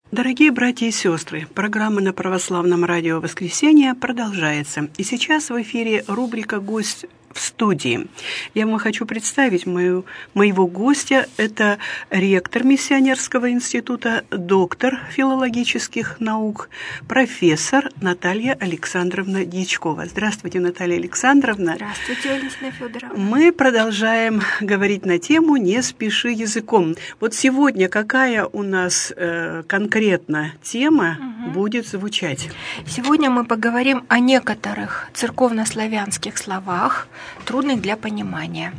Дорогие братья и сестры, программа на Православном радио «Воскресенье» продолжается. И сейчас в эфире рубрика «Гость в студии». Я вам хочу представить моего гостя. Это ректор Миссионерского института, доктор филологических наук, профессор Наталья Александровна Дьячкова. Здравствуйте, Наталья Александровна. Здравствуйте, Валентина Федоровна. Мы продолжаем говорить на тему «Не спеши языком». Вот сегодня какая у нас конкретно тема будет звучать? Сегодня мы поговорим о некоторых церковнославянских словах, трудных для понимания.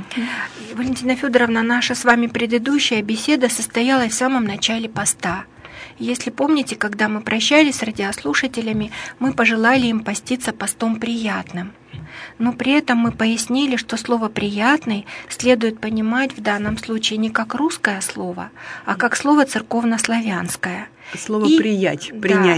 Валентина Федоровна, наша с вами предыдущая беседа состоялась в самом начале поста. Если помните, когда мы прощались с радиослушателями, мы пожелали им поститься постом приятным. Но при этом мы пояснили, что слово «приятный» следует понимать в данном случае не как русское слово, а как слово церковнославянское. Слово «принять»,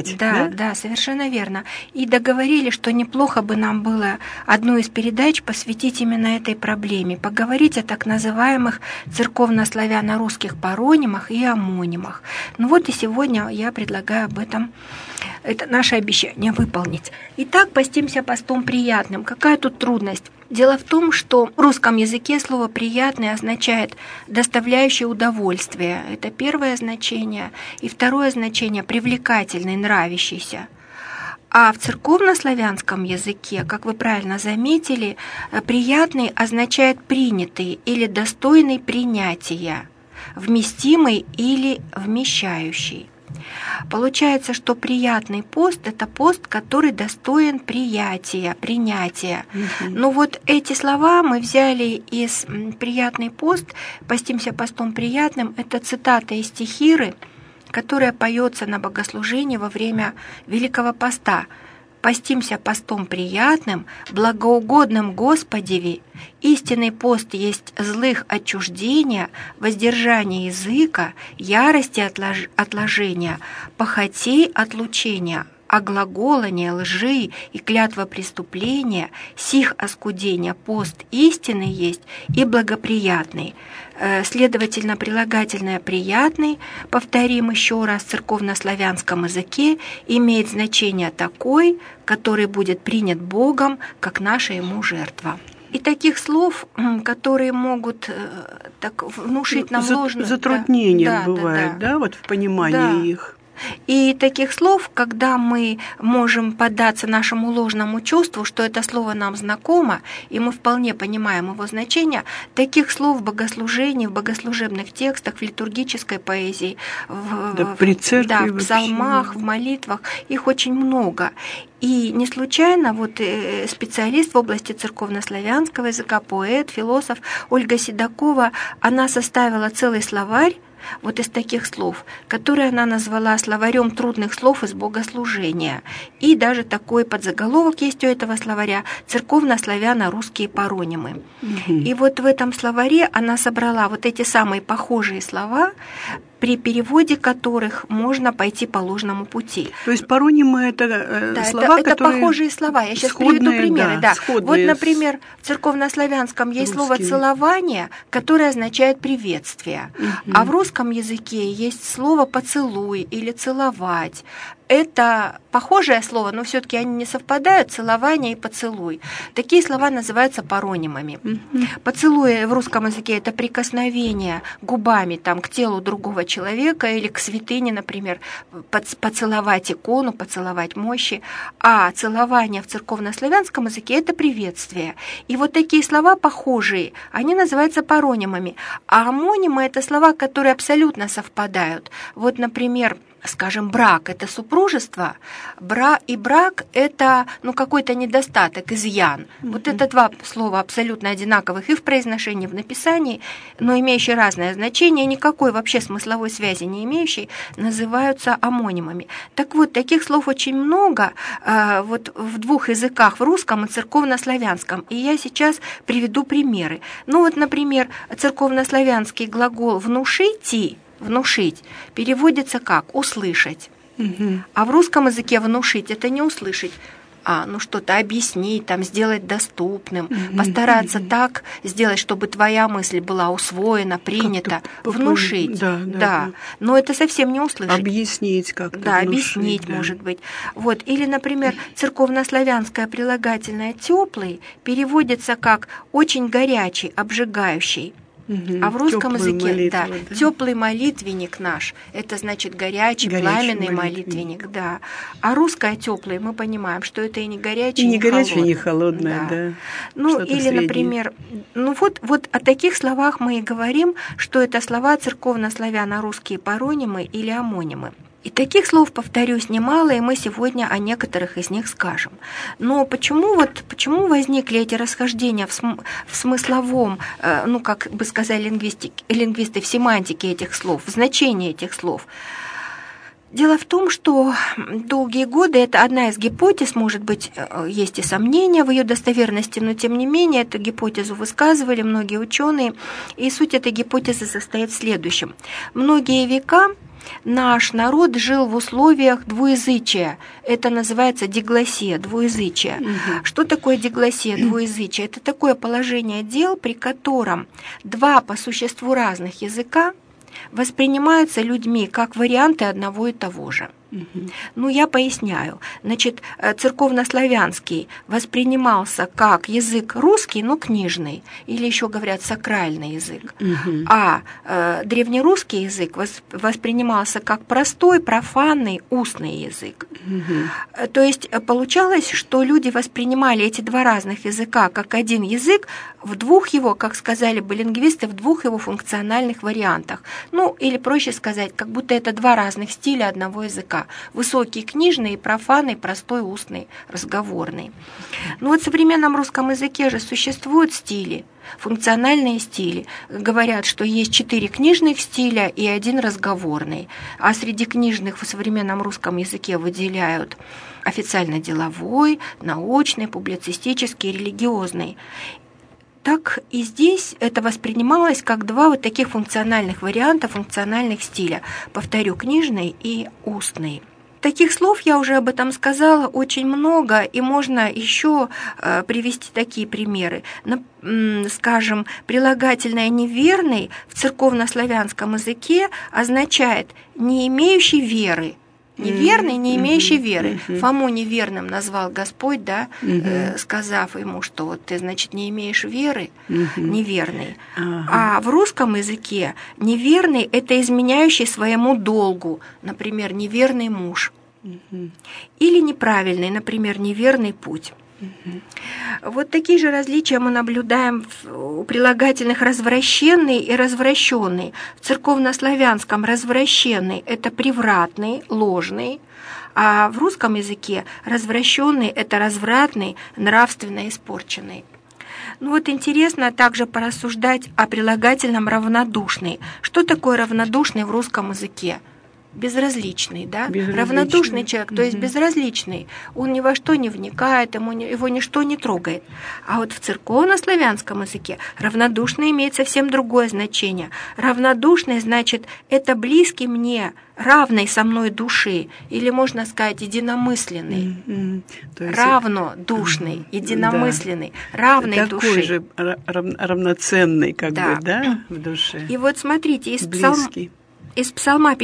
да, совершенно верно. И договорились, что неплохо бы нам было одну из передач посвятить именно этой проблеме, поговорить о так называемых церковнославяно-русских паронимах и амонимах. Ну вот и сегодня я предлагаю об этом, это наше обещание, выполнить. Итак, постимся постом приятным. Какая тут трудность? Дело в том, что в русском языке слово «приятный» означает «доставляющий удовольствие». Это первое значение. И второе значение – «привлекательный», «нравящийся». А в церковнославянском языке, как вы правильно заметили, «приятный» означает «принятый» или «достойный принятия», «вместимый» или «вмещающий». Получается, что приятный пост – это пост, который достоин приятия, принятия. Но вот эти слова мы взяли из «приятный пост», «постимся постом приятным» – это цитата из стихиры, которая поется на богослужении во время Великого Поста. «Постимся постом приятным, благоугодным Господеви. Истинный пост есть злых отчуждения, воздержание языка, ярости отложения, похотей отлучения, оглаголания, лжи и клятва преступления, сих оскудения пост истинный есть и благоприятный». Следовательно, прилагательное «приятный», повторим еще раз, в церковнославянском языке имеет значение «такой», который будет принят Богом, как наша ему жертва. И таких слов, которые могут так внушить нам ложное... Затруднения бывают, вот в понимании их. И таких слов, когда мы можем поддаться нашему ложному чувству, что это слово нам знакомо, и мы вполне понимаем его значение, таких слов в богослужении, в богослужебных текстах, в литургической поэзии, в псалмах, в молитвах, их очень много. И не случайно специалист в области церковнославянского языка, поэт, философ Ольга Седокова, она составила целый словарь из таких слов, которые она назвала словарем трудных слов из богослужения. И даже такой подзаголовок есть у этого словаря «Церковнославяно-русские паронимы». И в этом словаре она собрала эти самые похожие слова, при переводе которых можно пойти по ложному пути. То есть паронимы – это слова, это похожие слова. Я сейчас приведу примеры. Сходные. Например, в церковнославянском есть слово «целование», которое означает «приветствие». А в русском языке есть слово «поцелуй» или «целовать». Это похожее слово, но все-таки они не совпадают, целование и поцелуй. Такие слова называются паронимами. Поцелуй в русском языке – это прикосновение губами к телу другого человека или к святыне, например, поцеловать икону, поцеловать мощи. А целование в церковнославянском языке – это приветствие. И такие слова похожие, они называются паронимами. А амонимы – это слова, которые абсолютно совпадают. Например, скажем, брак – это супружество, и брак – это какой-то недостаток, изъян. Это два слова абсолютно одинаковых и в произношении, и в написании, но имеющие разное значение, никакой вообще смысловой связи не имеющие, называются амонимами. Так вот, таких слов очень много в двух языках, в русском и церковнославянском. И я сейчас приведу примеры. Например, церковнославянский глагол «внушить» переводится как «услышать». А в русском языке «внушить» – это не услышать. что-то объяснить, там, сделать доступным, постараться так сделать, чтобы твоя мысль была усвоена, принята, внушить. Да. Но это совсем не услышать. Объяснить как-то. Да, объяснить, может быть. Вот. Или, например, церковнославянское прилагательное «теплый» переводится как «очень горячий, обжигающий». А в русском языке, теплый молитвенник наш, это значит горячий пламенный молитвенник, да. А русское теплый, мы понимаем, что это и не горячий, не горячий, не холодное, да. Ну, или, среднее. Например, вот о таких словах мы и говорим, что это слова церковнославяно-русские паронимы или амонимы. И таких слов, повторюсь, немало, и мы сегодня о некоторых из них скажем. Но почему возникли эти расхождения в смысловом, как бы сказали лингвисты, в семантике этих слов, в значении этих слов? Дело в том, что долгие годы это одна из гипотез, может быть, есть и сомнения в ее достоверности, но тем не менее эту гипотезу высказывали многие ученые, и суть этой гипотезы состоит в следующем. Многие века наш народ жил в условиях двуязычия. Это называется диглоссия, двуязычие. Что такое диглоссия, двуязычие? Это такое положение дел, при котором два по существу разных языка воспринимаются людьми как варианты одного и того же. Я поясняю. Значит, церковнославянский воспринимался как язык русский, но книжный, или еще говорят сакральный язык. А древнерусский язык воспринимался как простой, профанный, устный язык. То есть получалось, что люди воспринимали эти два разных языка как один язык в двух его, как сказали бы лингвисты, в двух его функциональных вариантах. Или проще сказать, как будто это два разных стиля одного языка. Высокий книжный, профанный, простой устный, разговорный. В современном русском языке же существуют стили, функциональные стили. Говорят, что есть 4 книжных стиля и 1 разговорный. А среди книжных в современном русском языке выделяют официально-деловой, научный, публицистический, религиозный. Так и здесь это воспринималось как два вот таких функциональных варианта, функциональных стиля. Повторю, книжный и устный. Таких слов, я уже об этом сказала, очень много, и можно еще привести такие примеры. Скажем, прилагательное «неверный» в церковнославянском языке означает «не имеющий веры». Неверный, не имеющий веры. Фому неверным назвал Господь, сказав ему, что ты, значит, не имеешь веры, неверный. А в русском языке неверный – это изменяющий своему долгу, например, неверный муж. Или неправильный, например, неверный путь. Вот такие же различия мы наблюдаем у прилагательных «развращенный» и «развращенный». В церковнославянском «развращенный» – это превратный, ложный, а в русском языке «развращенный» – это развратный, нравственно испорченный. Интересно также порассуждать о прилагательном «равнодушный». Что такое равнодушный в русском языке? Безразличный, да? Равнодушный человек, то есть безразличный. Он ни во что не вникает, его ничто не трогает. А вот в церковнославянском языке равнодушный имеет совсем другое значение. Равнодушный значит это близкий мне, равный со мной души, или можно сказать единомысленный. Равнодушный, единомысленный, равный такой души. Такой же равноценный, в душе. И вот смотрите, из Псалма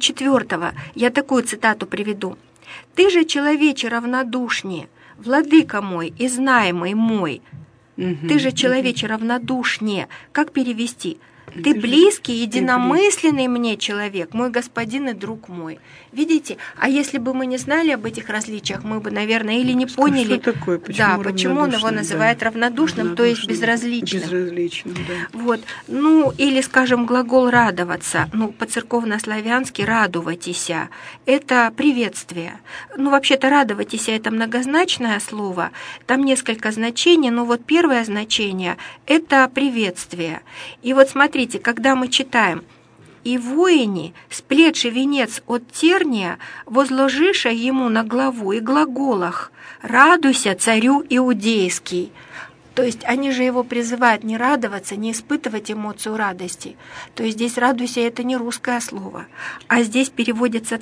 54 я такую цитату приведу. «Ты же, человече, равнодушнее, владыка мой и знаемый мой». «Ты же, человече, равнодушнее». Как перевести? «Ты близкий, единомысленный мне человек, мой господин и друг мой». Видите? А если бы мы не знали об этих различиях, мы бы, наверное, или не поняли, что такое, почему он его называет равнодушным, то есть безразличным. Безразличным, да. Вот. Или, скажем, глагол «радоваться», по-церковнославянски «радуватися» – это приветствие. Вообще-то «радоватися» – это многозначное слово, там несколько значений, но вот первое значение – это приветствие. И вот смотрите, когда мы читаем «И воини, сплетши венец от терния, возложиша ему на главу и глаголах, радуйся царю иудейский». То есть они же его призывают не радоваться, не испытывать эмоцию радости. То есть здесь «радуйся» – это не русское слово, а здесь переводится так: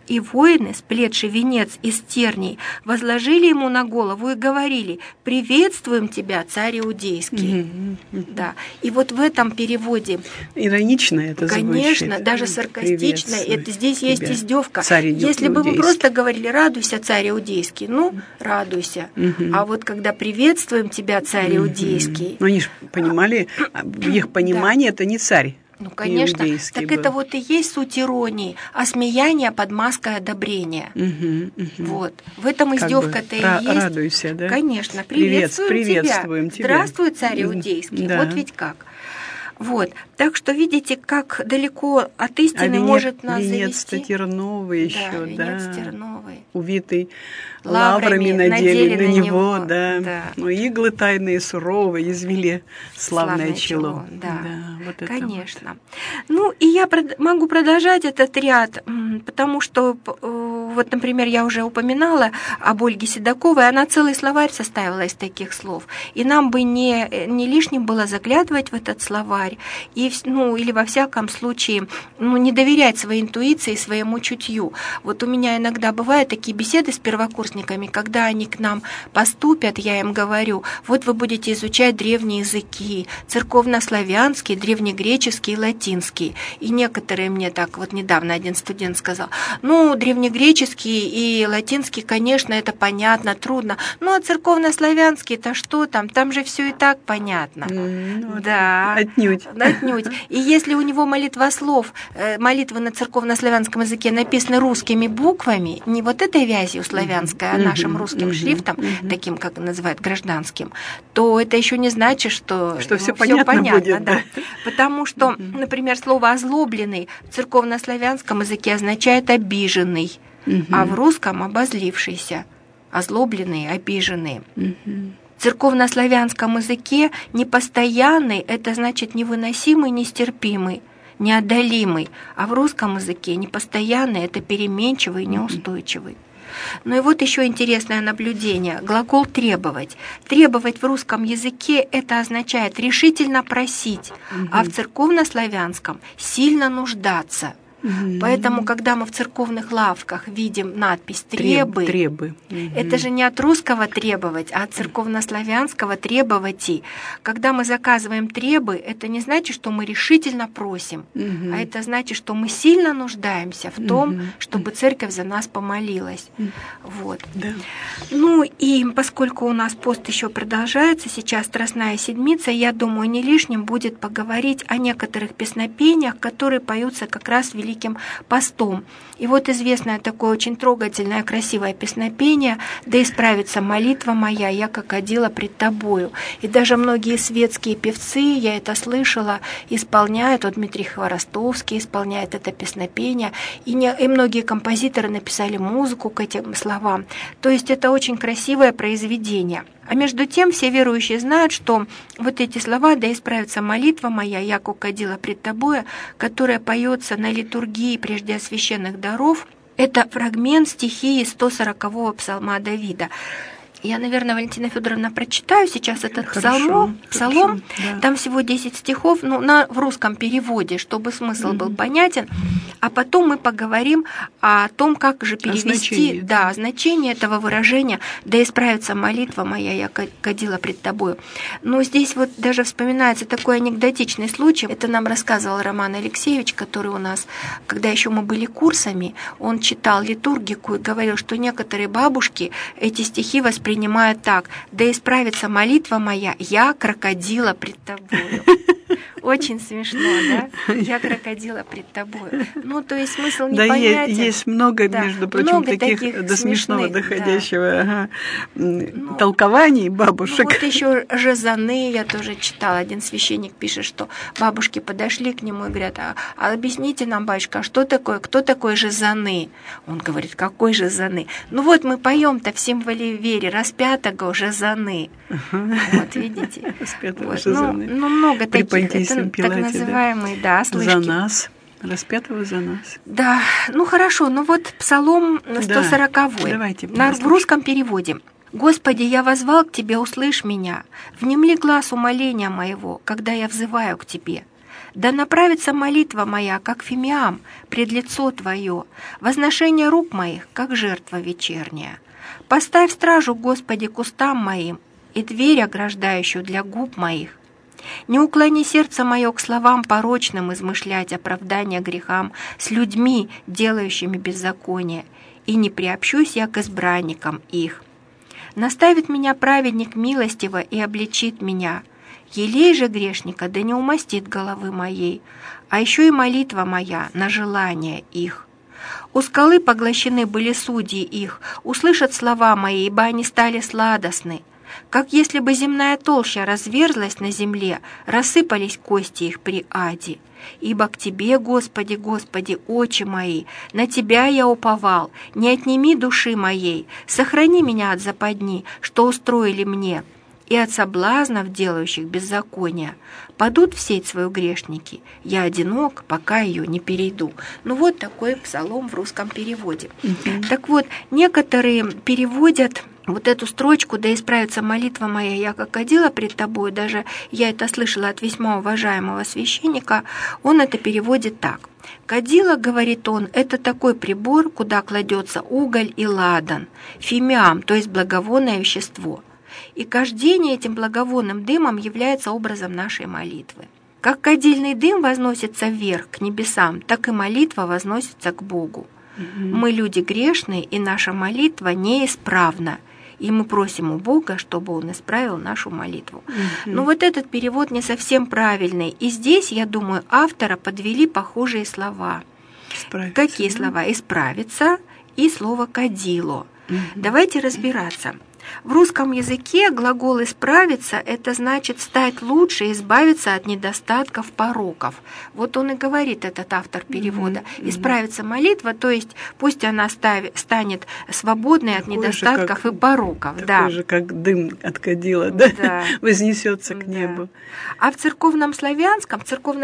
И воины, сплетши венец из терней, возложили ему на голову и говорили: «Приветствуем тебя, царь иудейский». Да. И вот в этом переводе иронично это звучит. Конечно, даже саркастично. Это здесь есть издевка. Если бы вы просто говорили: «Радуйся, царь иудейский», ну, радуйся. А вот когда «приветствуем тебя, царь иудейский». Но они же понимали, в их понимании это не царь. Ну, конечно, так был. Это вот и есть суть иронии, осмеяние под маской одобрения. Вот. В этом издевка-то и есть. Радуйся, да? Конечно, приветствуем тебя. Здравствуй, царь иудейский. Да. Вот ведь как. Вот. Так что видите, как далеко от истины может нас завести. Венец-то терновый еще, да. Венец терновый. Увитый лаврами надели на него, да. Но иглы тайные, суровые, извели славное чело. Да, вот это конечно. Вот. Ну, и я могу продолжать этот ряд, потому что, вот, например, я уже упоминала об Ольге Седоковой, она целый словарь составила из таких слов, и нам бы не лишним было заглядывать в этот словарь, и, ну, или во всяком случае, ну, не доверять своей интуиции, своему чутью. Вот у меня иногда бывают такие беседы с первокурсниками, когда они к нам поступят, я им говорю: вот вы будете изучать древние языки, церковнославянский, древнегреческий, латинский. И некоторые мне так, вот недавно один студент сказал: ну, древнегреческий и латинский, конечно, это понятно, трудно, ну, а церковнославянский-то что там? Там же все и так понятно. Да. Отнюдь. И если у него молитвослов, молитвы на церковнославянском языке написаны русскими буквами, не вот этой вязью славянской, а нашим русским шрифтом, таким, как называют, гражданским, то это еще не значит, что все понятно будет, да. Потому что, например, слово «озлобленный» в церковнославянском языке означает «обиженный», а в русском «обозлившийся». Озлобленный, обиженный. В церковнославянском языке непостоянный – это значит невыносимый, нестерпимый, неодолимый, а в русском языке непостоянный – это переменчивый, неустойчивый. Ну и вот еще интересное наблюдение. Глагол «требовать». Требовать в русском языке – это означает решительно просить, а в церковнославянском – сильно нуждаться. Поэтому, когда мы в церковных лавках видим надпись «требы», это же не от русского «требовать», а от церковнославянского «требовати». Когда мы заказываем «требы», это не значит, что мы решительно просим, а это значит, что мы сильно нуждаемся в том, чтобы церковь за нас помолилась. Вот. Да. Ну и поскольку у нас пост еще продолжается, сейчас Страстная Седмица, я думаю, не лишним будет поговорить о некоторых песнопениях, которые поются как раз в Великим постом. И вот известное такое очень трогательное, красивое песнопение «Да исправится молитва моя, я как одела пред тобою». И даже многие светские певцы, я это слышала, исполняют, вот Дмитрий Хворостовский исполняет это песнопение, и многие композиторы написали музыку к этим словам. То есть это очень красивое произведение. А между тем все верующие знают, что вот эти слова «Да исправится молитва моя, яко кадила пред тобою», которая поется на литургии прежде священных даров, это фрагмент стихии 140-го псалма Давида. Я, наверное, Валентина Федоровна, прочитаю сейчас этот псалом. Да. Там всего 10 стихов, ну, в русском переводе, чтобы смысл был понятен. А потом мы поговорим о том, как же перевести значение этого выражения «Да исправится молитва моя, я кадила пред тобою». Но здесь вот даже вспоминается такой анекдотичный случай. Это нам рассказывал Роман Алексеевич, который у нас, когда еще мы были курсами, он читал литургику и говорил, что некоторые бабушки эти стихи воспринимают так: «Да исправится молитва моя, я крокодила пред тобою». Очень смешно, да? Я крокодила пред тобою. Ну, то есть смысл непонятен. Да, есть много, между прочим, таких до смешного доходящего толкований бабушек. Ну, вот еще Жазаны я тоже читала. Один священник пишет, что бабушки подошли к нему и говорят: а объясните нам, батюшка, кто такой Жазаны? Он говорит: какой Жазаны? Ну вот мы поем-то в символе веры распятого Жазаны. Вот, видите? Распятого Жазаны. Ну, много таких. Так называемые, да, слышки. За нас. Распятого за нас. Да, ну хорошо, ну вот Псалом 140-й. Давайте. В русском переводе. «Господи, я возвал к Тебе, услышь меня. Внемли глаз умоления моего, когда я взываю к Тебе. Да направится молитва моя, как фимиам, пред лицо Твое, возношение рук моих, как жертва вечерняя. Поставь стражу, Господи, к устам моим и дверь ограждающую для губ моих. Не уклони сердце мое к словам порочным измышлять оправдания грехам с людьми, делающими беззаконие, и не приобщусь я к избранникам их. Наставит меня праведник милостиво и обличит меня. Елей же грешника да не умастит головы моей, а еще и молитва моя на желание их. У скалы поглощены были судьи их, услышат слова мои, ибо они стали сладостны. Как если бы земная толща разверзлась на земле, рассыпались кости их при аде. Ибо к Тебе, Господи, Господи, очи мои, на Тебя я уповал, не отними души моей, сохрани меня от западни, что устроили мне, и от соблазнов, делающих беззакония. Падут в сеть свою грешники, я одинок, пока ее не перейду». Ну вот такой псалом в русском переводе. Так вот, некоторые переводят вот эту строчку «Да исправится молитва моя, я как кадила пред тобой», даже я это слышала от весьма уважаемого священника, он это переводит так. Кадила, говорит он, это такой прибор, куда кладется уголь и ладан, фимиам, то есть благовонное вещество. И кождение этим благовонным дымом является образом нашей молитвы. Как кадильный дым возносится вверх, к небесам, так и молитва возносится к Богу. Мы люди грешные, и наша молитва неисправна. И мы просим у Бога, чтобы Он исправил нашу молитву. Но вот этот перевод не совсем правильный. И здесь, я думаю, автора подвели похожие слова. Исправиться, какие слова? «Исправиться» и слово «кадило». Давайте разбираться. В русском языке глагол «исправиться» — это значит стать лучше, избавиться от недостатков, пороков. Вот он и говорит, этот автор перевода. «Исправится молитва», то есть пусть она станет свободной от недостатков и пороков. Такой же, как дым от кадила, да? Вознесется к небу. А в церковнославянском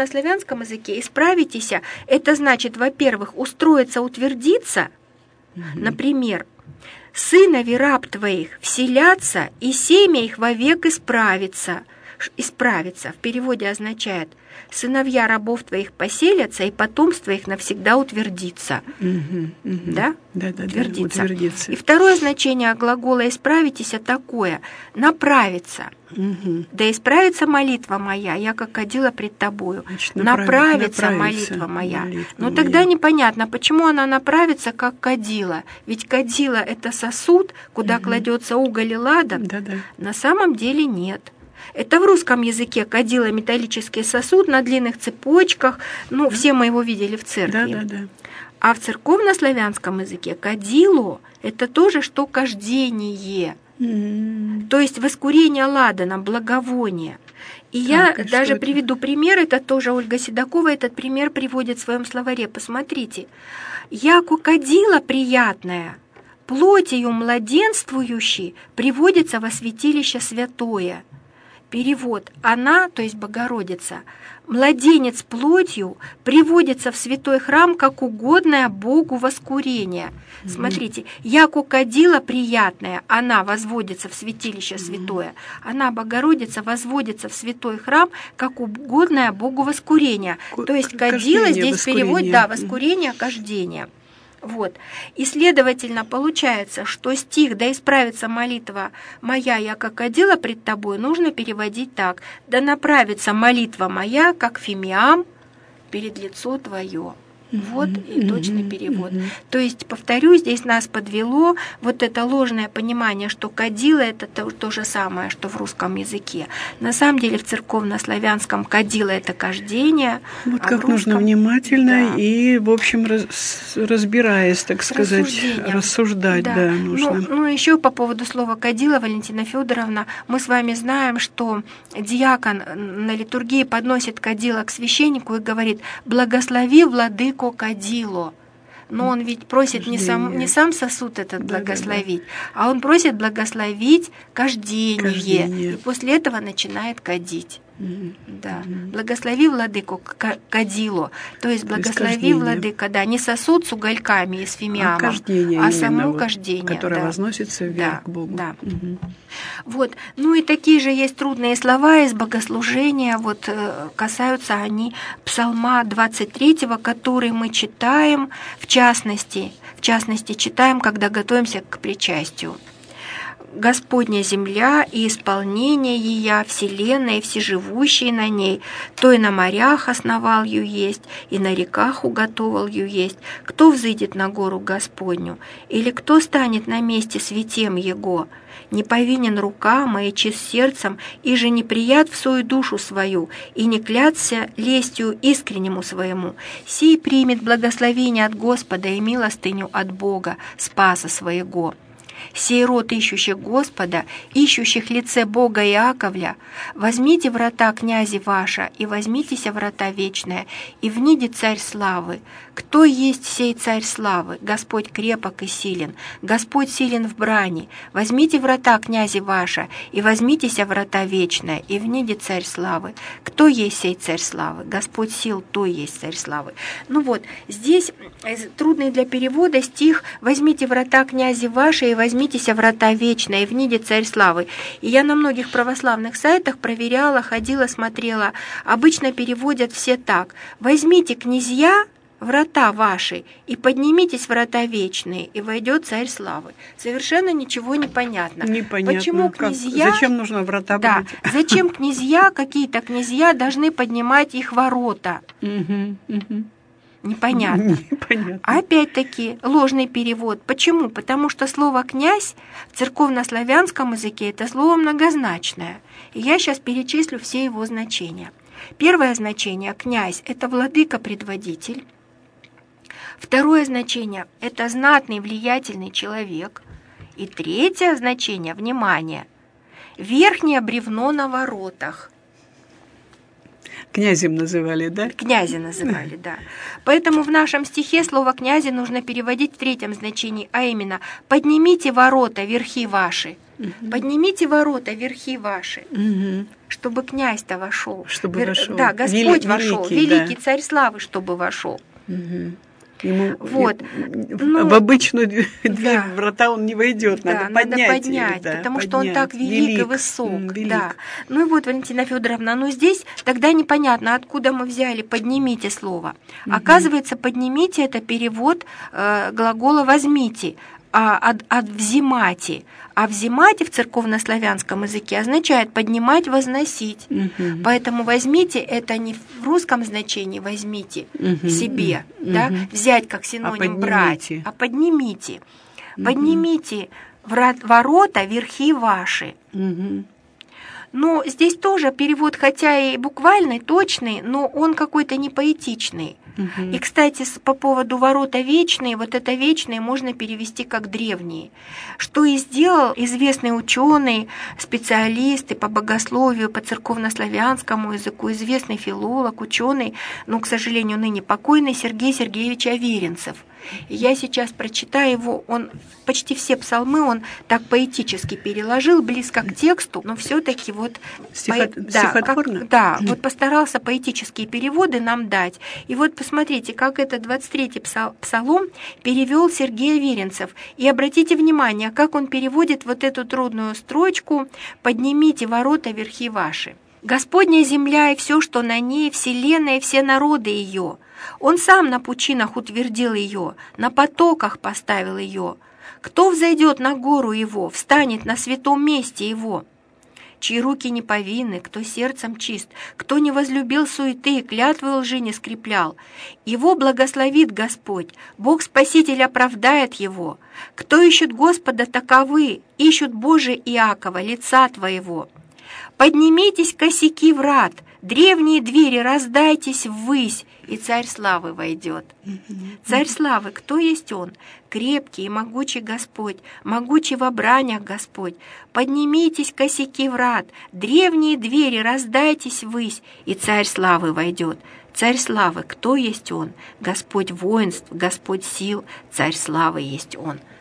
языке «исправитесь» — это значит, во-первых, устроиться, утвердиться, например, «Сынови раб твоих вселятся, и семя их вовек исправится». Исправиться в переводе означает «сыновья рабов твоих поселятся, и потомство их навсегда утвердится». Да? Да, утвердиться. И второе значение глагола «исправитесь» такое «направиться». «Да исправится молитва моя, я как кадила пред тобою». Значит, направится молитва моя. Но тогда непонятно, почему она направится как кадила. Ведь кадила — это сосуд, куда кладется уголь и ладан. На самом деле нет. Это в русском языке кадила — металлический сосуд на длинных цепочках. Ну, все мы его видели в церкви. А в церковнославянском языке кадило — это тоже что кождение. То есть воскурение ладана, благовоние. И я даже приведу пример, это тоже Ольга Седокова этот пример приводит в своем словаре. Посмотрите. «Яко кадила приятная, плотью младенствующей приводится во святилище святое». Перевод «она», то есть Богородица, «младенец плотью приводится в святой храм как угодное Богу воскурение». Смотрите, «яко кадила приятная, она возводится в святилище святое, она, Богородица, возводится в святой храм как угодное Богу воскурение». То есть кадила здесь перевод, воскурение, кождение. Вот. И, следовательно, получается, что стих «Да исправится молитва моя, я как кадила пред тобой» нужно переводить так: «Да направится молитва моя, как фимиам, перед лицо твое». Вот и точный перевод. То есть, повторю, здесь нас подвело вот это ложное понимание, что кадила — это то же самое, что в русском языке. На самом деле в церковнославянском кадила — это кождение. Вот как нужно внимательно и, в общем, разбираясь, так сказать, рассуждать. Да, нужно. Ну, еще по поводу слова кадила, Валентина Федоровна, мы с вами знаем, что диакон на литургии подносит кадила к священнику и говорит: «Благослови, владыку, кадило». Но он ведь просит не сам сосуд этот благословить, а он просит благословить кождение. И после этого начинает кадить. Да. Благослови, владыку, кадило. То есть благослови, владыка, да, не сосуд с угольками и с фимиамом, а само кождение, которое возносится вверх к Богу. Да. Вот. Ну и такие же есть трудные слова из богослужения, вот касаются они Псалма 23, который мы читаем, в частности читаем, когда готовимся к причастию. Господня земля и исполнение ея, вселенная и всеживущие на ней, то и на морях основал ю есть, и на реках уготовал ю есть. Кто взыдет на гору Господню, или кто станет на месте святем Его? Не повинен рукам, и чист сердцем, и же не прият в свою душу свою, и не клятся лестью искреннему своему. Сей примет благословение от Господа и милостыню от Бога, спаса своего. Сей род ищущих Господа, ищущих лице Бога Иаковля, возьмите врата князи ваша, и возьмитеся врата вечная, и вниде царь славы. Кто есть сей царь славы? Господь крепок и силен, Господь силен в брани. Возьмите врата князи ваша, и возьмитеся врата вечная, и вниде царь славы. Кто есть сей царь славы? Господь сил, то есть царь славы. Ну вот, здесь трудный для перевода стих «Возьмите врата князи ваши, и возьмитеся врата вечная, и вниде царь славы». И я на многих православных сайтах проверяла, ходила, смотрела. Обычно переводят все так: «Возьмите, князья, врата ваши, и поднимитесь врата вечные, и войдет царь славы». Совершенно ничего не понятно. Непонятно. Почему князья... Зачем нужно врата да, брать? зачем князья, какие-то князья должны поднимать их ворота? Непонятно. Опять-таки ложный перевод. Почему? Потому что слово «князь» в церковнославянском языке это слово многозначное. И я сейчас перечислю все его значения. Первое значение «князь» — это владыка-предводитель. Второе значение — это знатный, влиятельный человек. И третье значение, внимание, верхнее бревно на воротах. Князем называли, да? Князя называли, да. Поэтому в нашем стихе слово «князи» нужно переводить в третьем значении, а именно «поднимите ворота, верхи ваши». Поднимите ворота, верхи ваши, чтобы князь-то вошел. Чтобы вошел. Да, Господь вошел, великий царь славы, чтобы вошел. Ему вот. В обычную дверь врата он не войдет, да, надо поднять, потому что он так велик и высок. Да. Ну и вот, Валентина Федоровна, ну здесь тогда непонятно, откуда мы взяли «поднимите» слово. Оказывается, «поднимите» — это перевод глагола «возьмите», от «взимати». А «взимати» в церковнославянском языке означает «поднимать», «возносить». Поэтому «возьмите» — это не в русском значении «возьмите» себе, да, взять как синоним «брать», а «поднимите». «Поднимите ворота, верхи ваши». Но здесь тоже перевод, хотя и буквальный, точный, но он какой-то не поэтичный. И, кстати, по поводу ворота вечные, вот это вечные можно перевести как древние. Что и сделал известный ученый, специалист и по богословию, по церковнославянскому языку, известный филолог, ученый, но, к сожалению, ныне покойный Сергей Сергеевич Аверинцев. И я сейчас прочитаю его, он почти все псалмы он так поэтически переложил, близко к тексту, но все-таки вот стихотворно? Вот постарался поэтические переводы нам дать. И вот посмотрите, как это 23-й псалом перевел Сергей Аверинцев. И обратите внимание, как он переводит вот эту трудную строчку «Поднимите ворота, верхи ваши». «Господня земля и все, что на ней, вселенная и все народы ее». Он сам на пучинах утвердил ее, на потоках поставил ее. Кто взойдет на гору его, встанет на святом месте его? Чьи руки не повинны, кто сердцем чист, кто не возлюбил суеты и клятвы лжи не скреплял. Его благословит Господь, Бог Спаситель оправдает его. Кто ищет Господа, таковы, ищут Божия Иакова, лица твоего. Поднимитесь, косяки врат, древние двери, раздайтесь ввысь, и царь славы войдет. Царь славы, кто есть он? Крепкий и могучий Господь, могучий во бранях Господь. Поднимитесь, косяки врат, древние двери, раздайтесь ввысь, и царь славы войдет. Царь славы, кто есть он? Господь воинств, Господь сил, царь славы есть он.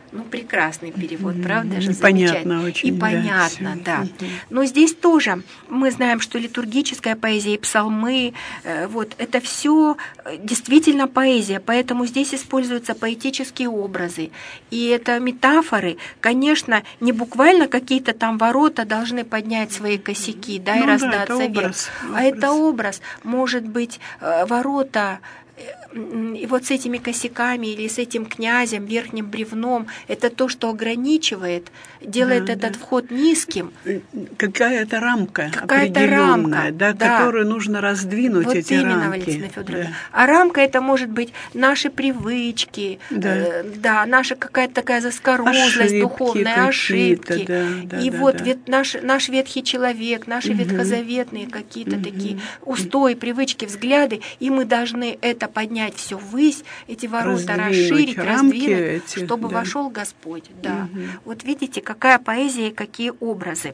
Ну, прекрасный перевод, правда же? Понятно очень. И понятно, да. Но здесь тоже мы знаем, что литургическая поэзия и псалмы, вот, это все действительно поэзия, поэтому здесь используются поэтические образы. И это метафоры, конечно, не буквально какие-то там ворота должны поднять свои косяки, да, и раздаться вверх. А это образ. Может быть, ворота... И вот с этими косяками или с этим князем, верхним бревном, это то, что ограничивает, делает этот вход низким. Какая-то рамка определенная, да, которую нужно раздвинуть, вот эти именно, рамки. Валентина Федоровна. Да. А рамка это может быть наши привычки, наша какая-то такая заскорузлость духовная, ошибки. Ведь наш ветхий человек, наши ветхозаветные какие-то такие устои, привычки, взгляды, и мы должны это поднять все ввысь, эти ворота раздвинуть, чтобы вошел Господь. Да. Вот видите, какая поэзия и какие образы.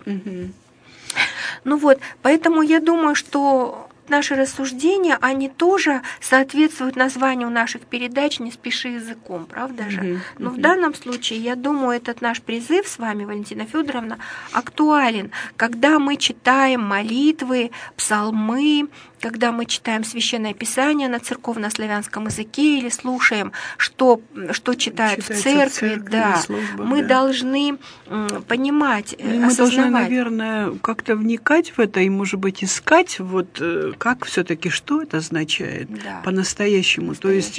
Ну вот, поэтому я думаю, что наши рассуждения, они тоже соответствуют названию наших передач «Не спеши языком», правда же? Но в данном случае, я думаю, этот наш призыв с вами, Валентина Федоровна, актуален, когда мы читаем молитвы, псалмы, когда мы читаем Священное Писание на церковно-славянском языке или слушаем, что читают в церкви, мы должны понимать, мы должны, наверное, как-то вникать в это и, может быть, искать, вот как все-таки, что это означает по-настоящему. То есть,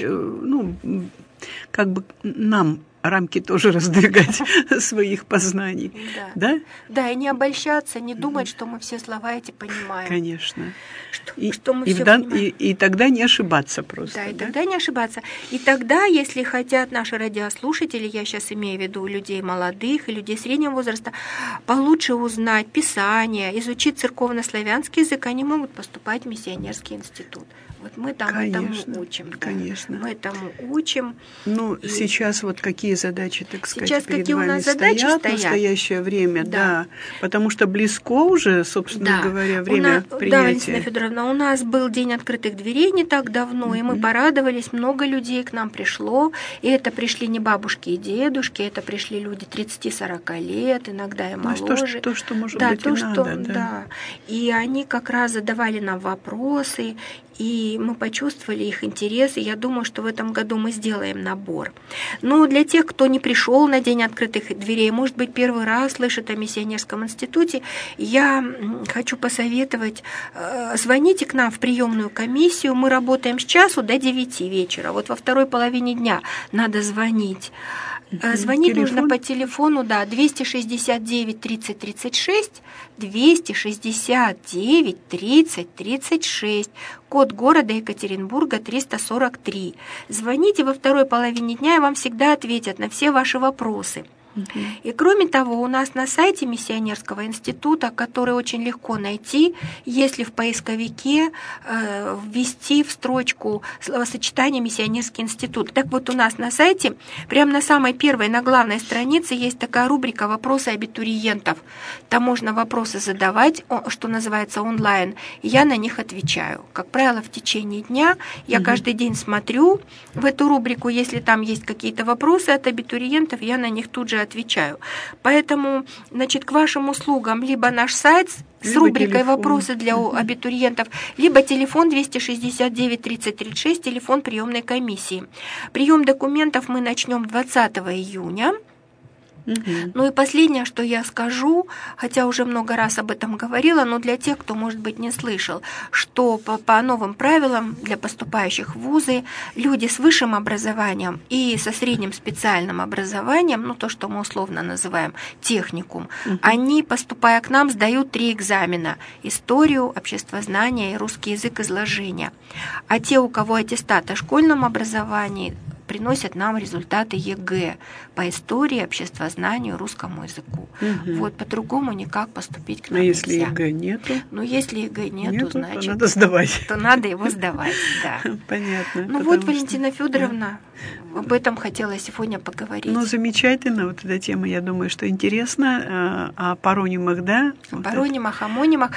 как бы нам рамки тоже раздвигать своих познаний. Да? Да, и не обольщаться, не думать, что мы все слова эти понимаем. Конечно. Что мы все понимаем. И тогда не ошибаться просто. Да, и тогда не ошибаться. И тогда, если хотят наши радиослушатели, я сейчас имею в виду людей молодых и людей среднего возраста, получше узнать Писание, изучить церковно-славянский язык, они могут поступать в миссионерский институт. Вот мы там этому учим. Конечно. Мы этому учим. Ну, сейчас вот какие задачи, так сказать, сейчас перед какие вами у нас задачи стоят в настоящее время, да. Потому что близко уже, собственно говоря, время принятия. Да, Валентина Федоровна, у нас был День открытых дверей не так давно, и мы порадовались, много людей к нам пришло, и это пришли не бабушки и дедушки, это пришли люди 30-40 лет, иногда и моложе. То, что, может быть, и надо. Да. И они как раз задавали нам вопросы, и мы почувствовали их интерес, и я думаю, что в этом году мы сделаем набор. Но для тех, кто не пришел на День открытых дверей, может быть, первый раз слышит о миссионерском институте, я хочу посоветовать, звоните к нам в приемную комиссию, мы работаем с часу до 9 вечера, вот во второй половине дня надо звонить. Звонить нужно по телефону, 269 30 36, 269 30 36, код города Екатеринбурга 343. Звоните во второй половине дня, и вам всегда ответят на все ваши вопросы. И кроме того, у нас на сайте Миссионерского института, который очень легко найти, если в поисковике ввести в строчку словосочетание «Миссионерский институт». Так вот, у нас на сайте, прямо на самой первой, на главной странице, есть такая рубрика «Вопросы абитуриентов». Там можно вопросы задавать, что называется, онлайн, и я на них отвечаю. Как правило, в течение дня я каждый день смотрю в эту рубрику, если там есть какие-то вопросы от абитуриентов, я на них тут же отвечаю. Поэтому, к вашим услугам либо наш сайт с рубрикой телефон. «Вопросы для абитуриентов», либо телефон 269 30 36, телефон приемной комиссии. Прием документов мы начнем 20 июня. Ну и последнее, что я скажу, хотя уже много раз об этом говорила, но для тех, кто, может быть, не слышал, что по новым правилам для поступающих в вузы люди с высшим образованием и со средним специальным образованием, то, что мы условно называем техникум, они, поступая к нам, сдают 3 экзамена: историю, обществознание и русский язык изложения. А те, у кого аттестат о школьном образовании, приносят нам результаты ЕГЭ по истории, обществознанию, русскому языку. Вот по-другому никак поступить к нам нельзя. Если ЕГЭ нету? Если ЕГЭ нету, значит... То надо сдавать. То надо его сдавать, да. Понятно. Валентина Федоровна, об этом хотела сегодня поговорить. Замечательно. Вот эта тема, я думаю, что интересна. О паронимах, да? О паронимах, амонимах,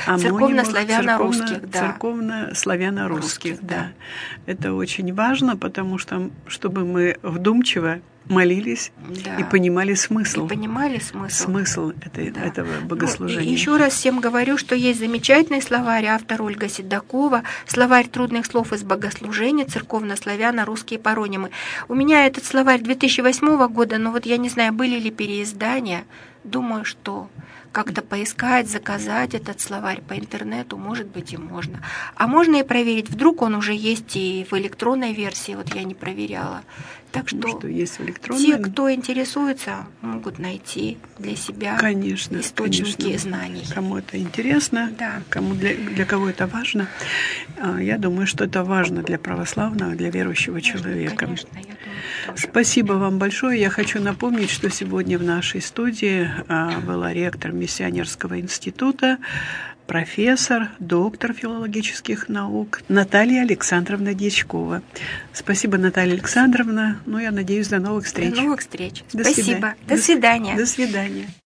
церковно-славяно-русских, да. Церковно-славяно-русских, да. Это очень важно, потому что, чтобы чтобы мы вдумчиво молились и понимали смысл. Смысл этого богослужения. Ну, еще раз всем говорю, что есть замечательный словарь, автор Ольга Седокова, словарь трудных слов из богослужения, церковно-славяно-русские паронимы. У меня этот словарь 2008 года, но вот я не знаю, были ли переиздания. Думаю, что как-то поискать, заказать этот словарь по интернету, может быть, и можно. А можно и проверить, вдруг он уже есть и в электронной версии, вот я не проверяла. Так что есть в электронной... те, кто интересуется, могут найти для себя источники знаний. Кому это интересно, для кого это важно. Я думаю, что это важно для православного, для верующего человека. Конечно, я думаю, тоже. Спасибо вам большое. Я хочу напомнить, что сегодня в нашей студии была ректор Миссионерского института, профессор, доктор филологических наук Наталья Александровна Дьячкова. Спасибо, Наталья Александровна. Я надеюсь, до новых встреч. До новых встреч. До Спасибо. До свидания. До свидания.